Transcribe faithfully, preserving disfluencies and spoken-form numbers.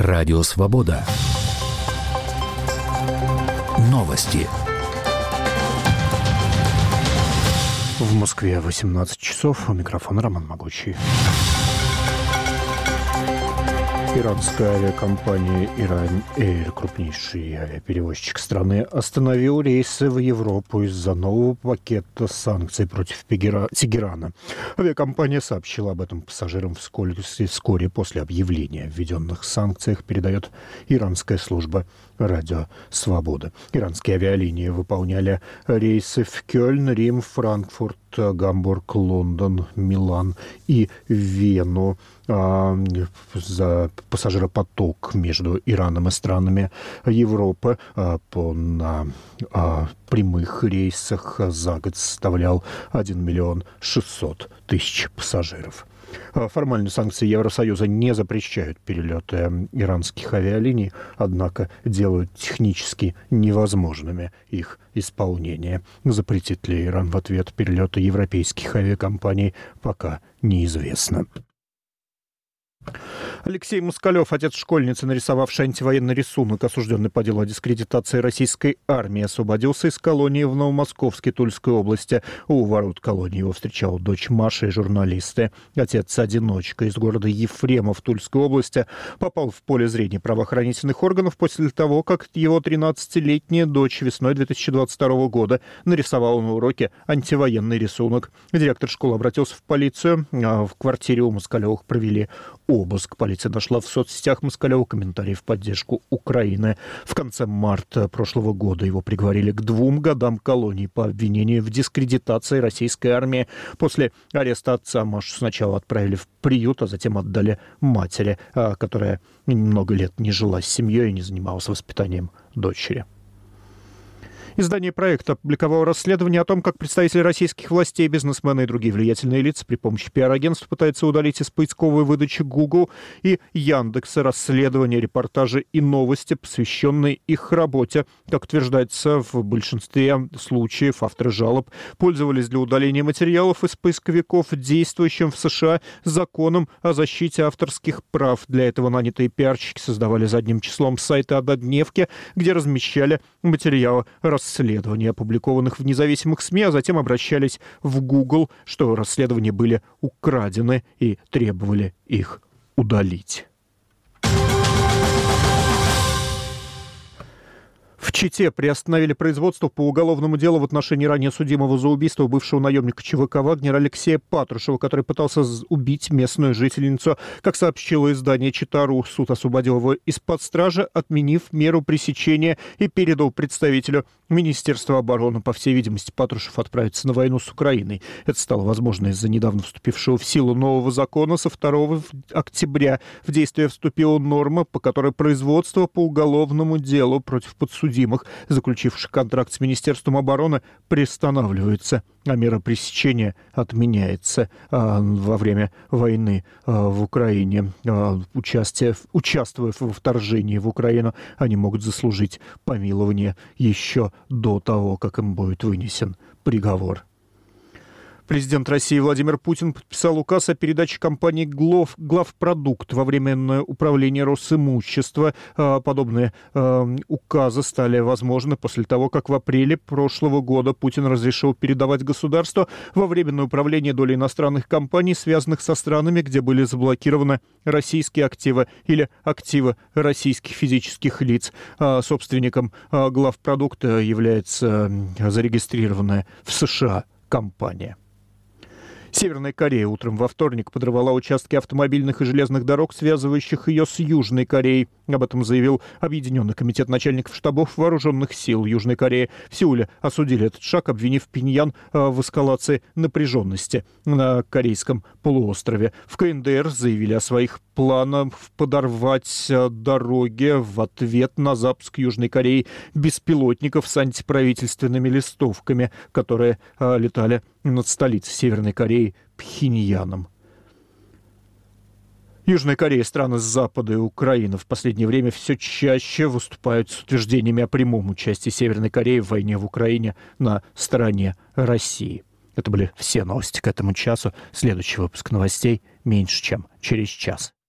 Радио Свобода. Новости. В Москве восемнадцать часов. У микрофона Роман Могучий. Иранская авиакомпания «Иран Эйр», крупнейший авиаперевозчик страны, остановил рейсы в Европу из-за нового пакета санкций против Тегерана. Авиакомпания сообщила об этом пассажирам вскоре, вскоре после объявления о введенных санкциях, передает иранская служба «Радио Свобода». Иранские авиалинии выполняли рейсы в Кёльн, Рим, Франкфурт, Гамбург, Лондон, Милан и Вену. За пассажиропоток между Ираном и странами Европы по, на а, прямых рейсах за год составлял один миллион шестьсот тысяч пассажиров. Формально санкции Евросоюза не запрещают перелеты иранских авиалиний, однако делают технически невозможными их исполнение. Запретит ли Иран в ответ перелеты европейских авиакомпаний, пока неизвестно. Алексей Москалев, отец школьницы, нарисовавший антивоенный рисунок, осужденный по делу о дискредитации российской армии, освободился из колонии в Новомосковске Тульской области. У ворот колонии его встречала дочь Маша и журналисты. Отец-одиночка из города Ефремов Тульской области попал в поле зрения правоохранительных органов после того, как его тринадцатилетняя дочь весной две тысячи двадцать второго года нарисовала на уроке антивоенный рисунок. Директор школы обратился в полицию. А в квартире у Москалевых провели обыск. Полиция нашла в соцсетях Москалева комментарии в поддержку Украины. В конце марта прошлого года его приговорили к двум годам колонии по обвинению в дискредитации российской армии. После ареста отца Машу сначала отправили в приют, а затем отдали матери, которая много лет не жила с семьей и не занималась воспитанием дочери. Издание «Проект» опубликовало расследование о том, как представители российских властей, бизнесмены и другие влиятельные лица при помощи пиар-агентств пытаются удалить из поисковой выдачи Google и Яндекса расследования, репортажи и новости, посвященные их работе. Как утверждается, в большинстве случаев авторы жалоб пользовались для удаления материалов из поисковиков действующим в США законом о защите авторских прав. Для этого нанятые пиарщики создавали задним числом сайты однодневки, где размещали материалы расследований, опубликованных в независимых СМИ, а затем обращались в Google, что расследования были украдены и требовали их удалить. В Чите приостановили производство по уголовному делу в отношении ранее судимого за убийство бывшего наемника ЧВК «Вагнер» Алексея Патрушева, который пытался убить местную жительницу. Как сообщило издание «Чита.ру», суд освободил его из-под стражи, отменив меру пресечения, и передал представителю Министерства обороны. По всей видимости, Патрушев отправится на войну с Украиной. Это стало возможно из-за недавно вступившего в силу нового закона. Со второго октября в действие вступила норма, по которой производство по уголовному делу против подсудимых, заключивших контракт с Министерством обороны, приостанавливается, а мера пресечения отменяется. А во время войны а, в Украине, а, участие, участвуя во вторжении в Украину, они могут заслужить помилование еще до того, как им будет вынесен приговор. Президент России Владимир Путин подписал указ о передаче компании «Глав, «Главпродукт» во временное управление Росимущества. Подобные э, указы стали возможны после того, как в апреле прошлого года Путин разрешил передавать государству во временное управление доли иностранных компаний, связанных со странами, где были заблокированы российские активы или активы российских физических лиц. Собственником «Главпродукта» является зарегистрированная в США компания. Северная Корея утром во вторник подрывала участки автомобильных и железных дорог, связывающих ее с Южной Кореей. Об этом заявил Объединенный комитет начальников штабов вооруженных сил Южной Кореи. В Сеуле осудили этот шаг, обвинив Пхеньян в эскалации напряженности на Корейском полуострове. В КНДР заявили о своих планах подорвать дороги в ответ на запуск Южной Кореи беспилотников с антиправительственными листовками, которые летали над столицей Северной Кореи Пхеньяном. Южная Корея, страны с Запада и Украина в последнее время все чаще выступают с утверждениями о прямом участии Северной Кореи в войне в Украине на стороне России. Это были все новости к этому часу. Следующий выпуск новостей меньше чем через час.